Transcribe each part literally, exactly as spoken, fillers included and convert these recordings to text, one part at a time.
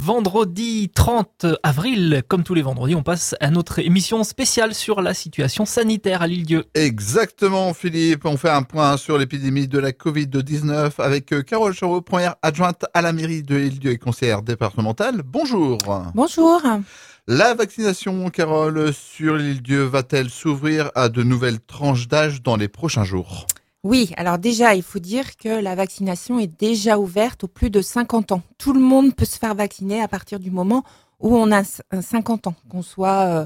Vendredi trente avril, comme tous les vendredis, on passe à notre émission spéciale sur la situation sanitaire à l'Île-Dieu. Exactement, Philippe. On fait un point sur l'épidémie de la covid dix-neuf avec Carole Chauveau, première adjointe à la mairie de l'Île-Dieu et conseillère départementale. Bonjour. Bonjour. La vaccination, Carole, sur l'Île-Dieu va-t-elle s'ouvrir à de nouvelles tranches d'âge dans les prochains jours ? Oui, alors déjà, il faut dire que la vaccination est déjà ouverte aux plus de cinquante ans. Tout le monde peut se faire vacciner à partir du moment où on a cinquante ans, qu'on soit euh,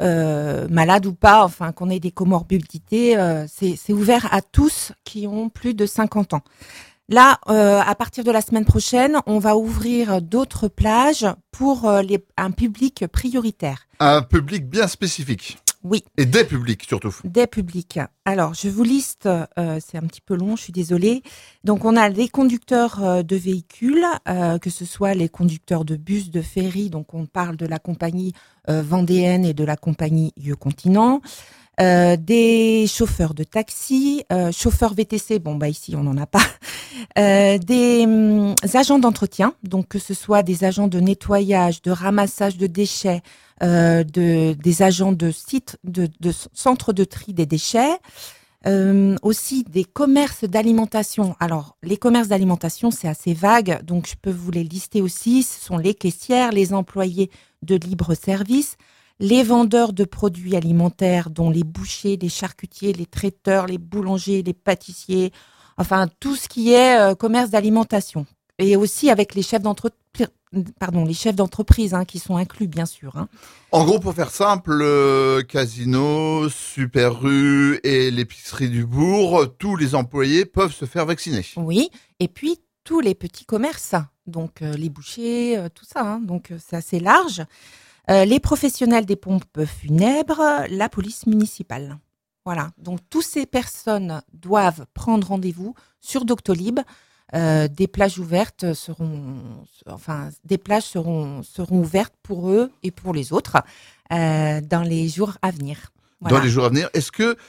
euh, malade ou pas, enfin qu'on ait des comorbidités, euh, c'est, c'est ouvert à tous qui ont plus de cinquante ans. Là, euh, à partir de la semaine prochaine, on va ouvrir d'autres plages pour euh, les, un public prioritaire. Un public bien spécifique. Oui. Et des publics surtout. Des publics. Alors, je vous liste, euh, c'est un petit peu long, je suis désolée. Donc, on a les conducteurs euh, de véhicules, euh, que ce soit les conducteurs de bus, de ferry, donc on parle de la compagnie euh, vendéenne et de la compagnie Vieux Continent. Euh, des chauffeurs de taxi, euh, chauffeurs V T C, bon bah ici on n'en a pas, euh, des hum, agents d'entretien, donc que ce soit des agents de nettoyage, de ramassage de déchets, euh, de, des agents de sites, de, de centres de tri des déchets, euh, aussi des commerces d'alimentation. Alors les commerces d'alimentation c'est assez vague, donc je peux vous les lister aussi, ce sont les caissières, les employés de libre service, les vendeurs de produits alimentaires, dont les bouchers, les charcutiers, les traiteurs, les boulangers, les pâtissiers, enfin tout ce qui est euh, commerce d'alimentation. Et aussi avec les chefs d'entreprise, pardon, les chefs d'entreprise hein, qui sont inclus bien sûr. Hein. En gros, pour faire simple, le casino, Super U et l'épicerie du bourg, tous les employés peuvent se faire vacciner. Oui, et puis tous les petits commerces, donc euh, les bouchers, euh, tout ça, hein, donc euh, c'est assez large. Euh, les professionnels des pompes funèbres, la police municipale. Voilà, donc toutes ces personnes doivent prendre rendez-vous sur Doctolib. Euh, des plages ouvertes seront, enfin, des plages seront, seront ouvertes pour eux et pour les autres euh, dans les jours à venir. Voilà. Dans les jours à venir, est-ce que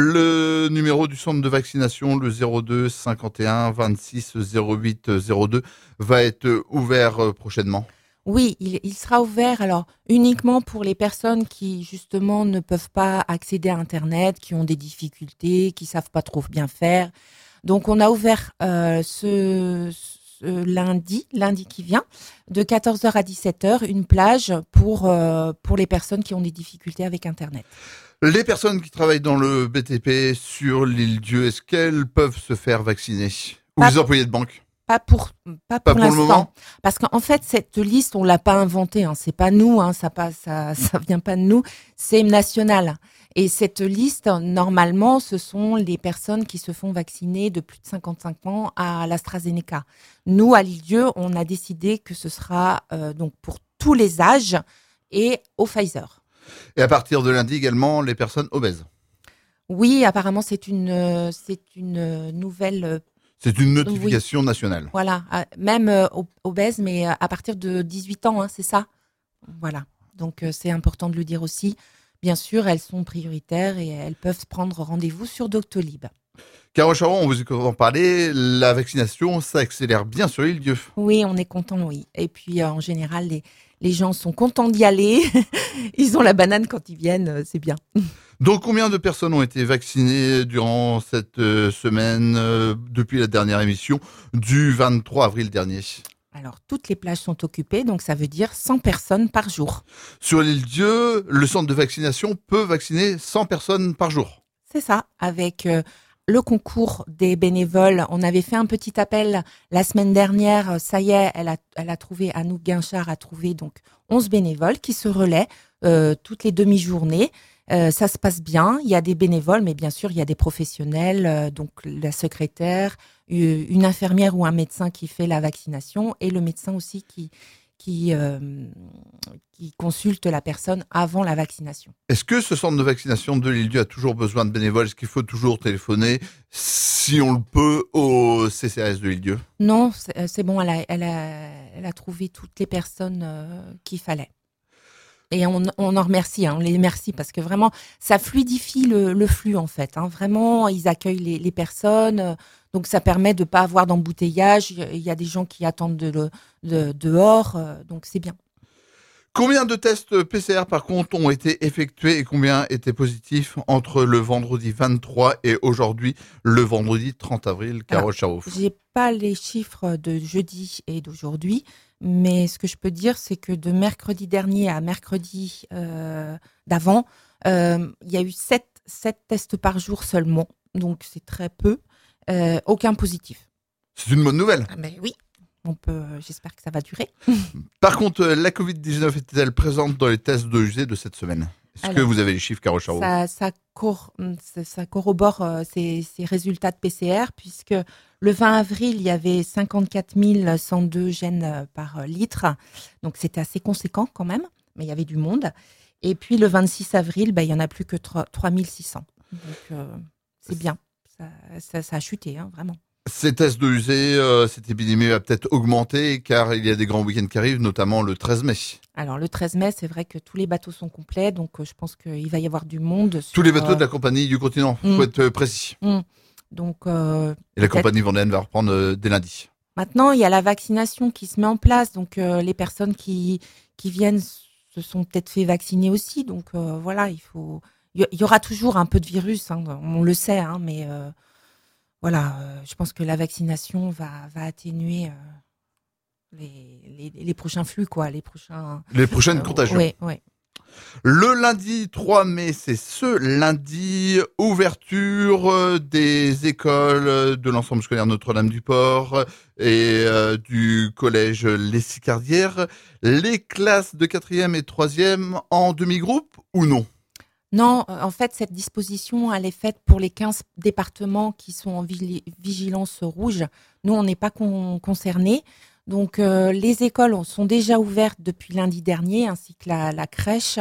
le numéro du centre de vaccination, le zéro deux cinquante et un vingt-six zéro huit zéro deux, va être ouvert prochainement ? Oui, il, il sera ouvert alors uniquement pour les personnes qui justement ne peuvent pas accéder à Internet, qui ont des difficultés, qui savent pas trop bien faire. Donc on a ouvert euh, ce, ce lundi, lundi qui vient, de quatorze heures à dix-sept heures, une plage pour euh, pour les personnes qui ont des difficultés avec Internet. Les personnes qui travaillent dans le B T P sur l'Île-Dieu, est-ce qu'elles peuvent se faire vacciner ? Ou Pas- les employés de banque ? Pas pour, pas Pas pour, pour le l'instant. moment. Parce qu'en fait, cette liste, on l'a pas inventée. Hein. C'est pas nous, hein. ça, pas, ça, ça vient pas de nous. C'est national. Et cette liste, normalement, ce sont les personnes qui se font vacciner de plus de cinquante-cinq ans à l'AstraZeneca. Nous, à l'Île-Dieu, on a décidé que ce sera euh, donc pour tous les âges et au Pfizer. Et à partir de lundi également, les personnes obèses. Oui, apparemment, c'est une, euh, c'est une nouvelle. Euh, C'est une notification oui. nationale. Voilà, euh, même euh, obèses, mais à partir de dix-huit ans, hein, c'est ça. Voilà, donc euh, c'est important de le dire aussi. Bien sûr, elles sont prioritaires et elles peuvent prendre rendez-vous sur Doctolib. Carole Charon, on vous écoute en parler, la vaccination, ça accélère bien sur l'Île-Dieu. Oui, on est content, oui. Et puis, euh, en général, les, les gens sont contents d'y aller. Ils ont la banane quand ils viennent, euh, c'est bien. Donc, combien de personnes ont été vaccinées durant cette euh, semaine, euh, depuis la dernière émission, du vingt-trois avril dernier ? Alors, toutes les plages sont occupées, donc ça veut dire cent personnes par jour. Sur l'Île-Dieu, le centre de vaccination peut vacciner cent personnes par jour. C'est ça, avec euh, le concours des bénévoles. On avait fait un petit appel la semaine dernière. Ça y est, elle a, elle a trouvé, Anouk Guinchard a trouvé donc onze bénévoles qui se relaient euh, toutes les demi-journées. Euh, ça se passe bien. Il y a des bénévoles, mais bien sûr, il y a des professionnels, euh, donc la secrétaire, une infirmière ou un médecin qui fait la vaccination et le médecin aussi qui, qui, euh, qui consulte la personne avant la vaccination. Est-ce que ce centre de vaccination de l'Île-Dieu a toujours besoin de bénévoles ? Est-ce qu'il faut toujours téléphoner, si on le peut, au C C A S de l'Île-Dieu ? Non, c'est, c'est bon, elle a, elle, a, elle a trouvé toutes les personnes euh, qu'il fallait. Et on, on en remercie, hein, on les remercie parce que vraiment, ça fluidifie le, le flux en fait. Hein. Vraiment, ils accueillent les, les personnes. Donc ça permet de pas avoir d'embouteillage. Il y a des gens qui attendent de, de, de dehors, euh, donc c'est bien. Combien de tests P C R par contre ont été effectués et combien étaient positifs entre le vendredi vingt-trois et aujourd'hui, le vendredi trente avril, Carole Charouf? J'ai pas les chiffres de jeudi et d'aujourd'hui, mais ce que je peux dire, c'est que de mercredi dernier à mercredi euh, d'avant, euh, il y a eu sept, sept tests par jour seulement, donc c'est très peu, euh, aucun positif. C'est une bonne nouvelle. Ah ben oui. On peut, j'espère que ça va durer. Par contre, la covid dix-neuf était-elle présente dans les tests de G de cette semaine? Est-ce Alors, que vous avez les chiffres, Carole Charouf? ça, ça, cor- ça corrobore euh, ces, ces résultats de P C R, puisque le vingt avril, il y avait cinquante-quatre mille cent deux gènes par litre. Donc, c'était assez conséquent quand même, mais il y avait du monde. Et puis, le vingt-six avril, ben, il n'y en a plus que trois mille six cents. Donc, euh, c'est bien. Ça, ça, ça a chuté, hein, vraiment. Ces tests de U S E, euh, cette épidémie va peut-être augmenter car il y a des grands week-ends qui arrivent, notamment le treize mai. Alors le treize mai, c'est vrai que tous les bateaux sont complets, donc euh, je pense qu'il va y avoir du monde. Sur, Tous les bateaux euh, de la compagnie du continent, il mm. faut être précis. Mm. Donc, euh, Et la peut-être. compagnie vendéenne va reprendre euh, dès lundi. Maintenant, il y a la vaccination qui se met en place, donc euh, les personnes qui, qui viennent se sont peut-être fait vacciner aussi, donc euh, voilà, il faut, il y aura toujours un peu de virus, hein, on le sait, hein, mais euh, voilà, euh, je pense que la vaccination va, va atténuer euh, les, les, les prochains flux, quoi, les prochains. Les prochaines euh, contagions. Oui, oui. Le lundi trois mai, c'est ce lundi, ouverture des écoles de l'ensemble scolaire Notre-Dame-du-Port et euh, du collège Les Sicardières. Les classes de quatrième et troisième en demi-groupe ou non? Non, en fait, cette disposition, elle est faite pour les quinze départements qui sont en vigilance rouge. Nous, on n'est pas con- concernés. Donc, euh, les écoles sont déjà ouvertes depuis lundi dernier, ainsi que la, la crèche.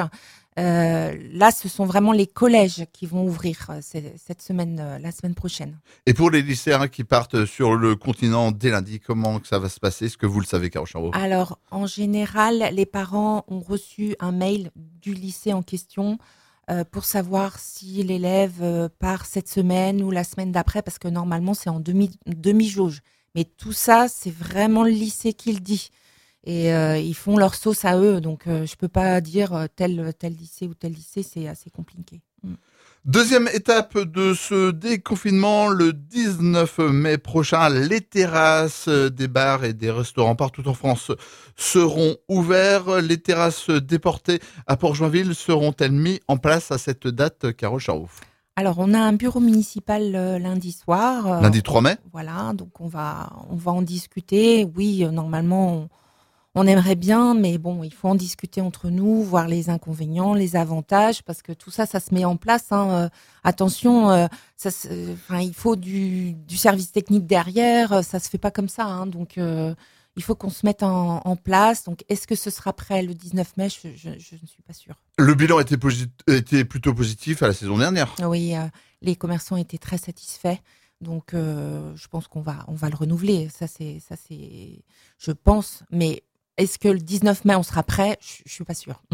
Euh, là, ce sont vraiment les collèges qui vont ouvrir cette semaine, la semaine prochaine. Et pour les lycéens qui partent sur le continent dès lundi, comment ça va se passer? Est-ce que vous le savez, Carole Charouf? Alors, en général, les parents ont reçu un mail du lycée en question euh, pour savoir si l'élève euh, part cette semaine ou la semaine d'après, parce que normalement, c'est en demi, demi-jauge. Mais tout ça, c'est vraiment le lycée qui le dit. Et euh, ils font leur sauce à eux. Donc, euh, je peux pas dire euh, tel, tel lycée ou tel lycée, c'est assez compliqué. Mm. Deuxième étape de ce déconfinement, le dix-neuf mai prochain, les terrasses des bars et des restaurants partout en France seront ouverts. Les terrasses déportées à Port-Joinville seront-elles mises en place à cette date, Carole Charouf? Alors, on a un bureau municipal euh, lundi soir. Euh, Lundi trois mai? Voilà, donc on va, on va en discuter. Oui, euh, normalement, on, on aimerait bien, mais bon, il faut en discuter entre nous, voir les inconvénients, les avantages, parce que tout ça, ça se met en place. Hein. Euh, attention, euh, ça se, enfin, il faut du, du service technique derrière, ça se fait pas comme ça. Hein. Donc, euh, il faut qu'on se mette en, en place. Donc, est-ce que ce sera prêt le dix-neuf mai? je, je, je ne suis pas sûre. Le bilan était, posit- était plutôt positif à la saison dernière. Oui, euh, les commerçants étaient très satisfaits. Donc, euh, je pense qu'on va, on va le renouveler. Ça, c'est, ça, c'est, je pense. Mais est-ce que le dix-neuf mai, on sera prêt? Je, je suis pas sûre.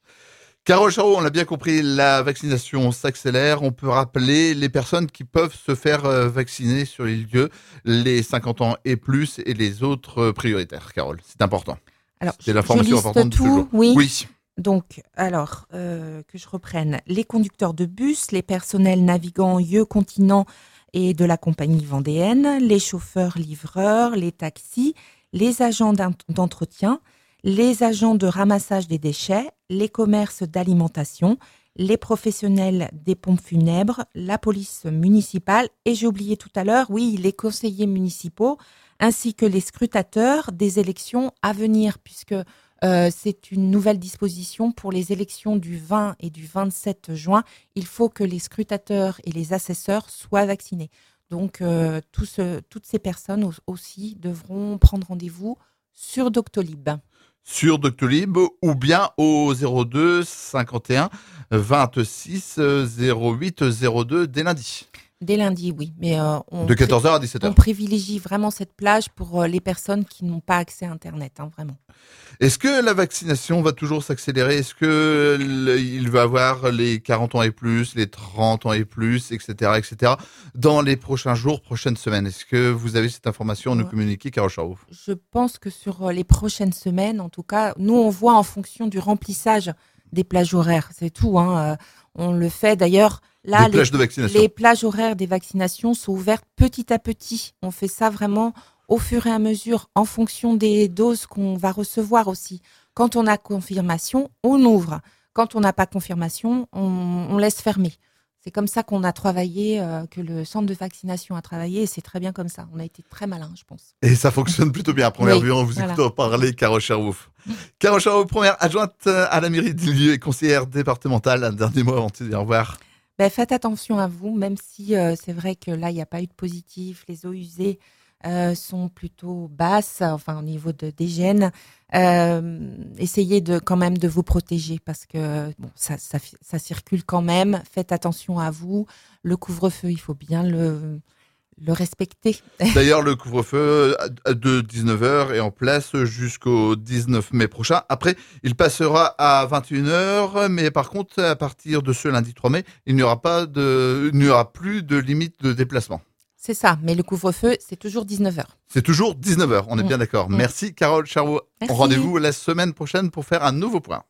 Carole Charouf, on l'a bien compris, la vaccination s'accélère. On peut rappeler les personnes qui peuvent se faire vacciner sur les lieux, les cinquante ans et plus et les autres prioritaires. Carole, c'est important. Alors, c'est l'information je liste importante tout, de ce jour. Oui. oui. Donc, alors, euh, que je reprenne. Les conducteurs de bus, les personnels navigants lieux continents et de la compagnie vendéenne, les chauffeurs livreurs, les taxis, les agents d'entretien, les agents de ramassage des déchets, les commerces d'alimentation, les professionnels des pompes funèbres, la police municipale et j'ai oublié tout à l'heure, oui, les conseillers municipaux ainsi que les scrutateurs des élections à venir puisque euh, c'est une nouvelle disposition pour les élections du vingt et du vingt-sept juin. Il faut que les scrutateurs et les assesseurs soient vaccinés. Donc, euh, tout ce, toutes ces personnes aussi devront prendre rendez-vous sur Doctolib. Sur Doctolib ou bien au zéro deux cinquante et un vingt-six zéro huit zéro deux dès lundi. Dès lundi, oui. Mais euh, on, De quatorze heures à dix-sept heures. on privilégie vraiment cette plage pour euh, les personnes qui n'ont pas accès à Internet, hein, vraiment. Est-ce que la vaccination va toujours s'accélérer? Est-ce que le- il va avoir les quarante ans et plus, les trente ans et plus, et cetera, et cetera dans les prochains jours, prochaines semaines? Est-ce que vous avez cette information à nous Ouais. communiquer, Carole Charroux? Je pense que sur euh, les prochaines semaines, en tout cas, nous, on voit en fonction du remplissage des plages horaires. C'est tout, hein. Euh, on le fait d'ailleurs. Là, Des les, plages de vaccination. les plages horaires des vaccinations sont ouvertes petit à petit. On fait ça vraiment au fur et à mesure, en fonction des doses qu'on va recevoir aussi. Quand on a confirmation, on ouvre. Quand on n'a pas confirmation, on, on laisse fermer. C'est comme ça qu'on a travaillé, euh, que le centre de vaccination a travaillé, et c'est très bien comme ça. On a été très malin, je pense. Et ça fonctionne plutôt bien à première Oui, vue en vous voilà. écoutant parler, Carole Charroux. Carole Charroux, première adjointe à la mairie d'Île-Vieux et conseillère départementale. Un dernier mot avant de se dire au revoir. Ben, faites attention à vous, même si euh, c'est vrai que là, il n'y a pas eu de positif. Les eaux usées euh, sont plutôt basses, enfin au niveau de d'hygiène. Euh, essayez de quand même de vous protéger parce que bon, ça, ça, ça circule quand même. Faites attention à vous. Le couvre-feu, il faut bien le, le respecter. D'ailleurs, le couvre-feu de dix-neuf heures est en place jusqu'au dix-neuf mai prochain. Après, il passera à vingt et une heures, mais par contre, à partir de ce lundi trois mai, il n'y aura pas de, il n'y aura plus de limite de déplacement. C'est ça, mais le couvre-feu, c'est toujours dix-neuf heures. C'est toujours dix-neuf heures, on est Mm. bien d'accord. Mm. Merci Carole Charroux. Merci. Rendez-vous la semaine prochaine pour faire un nouveau point.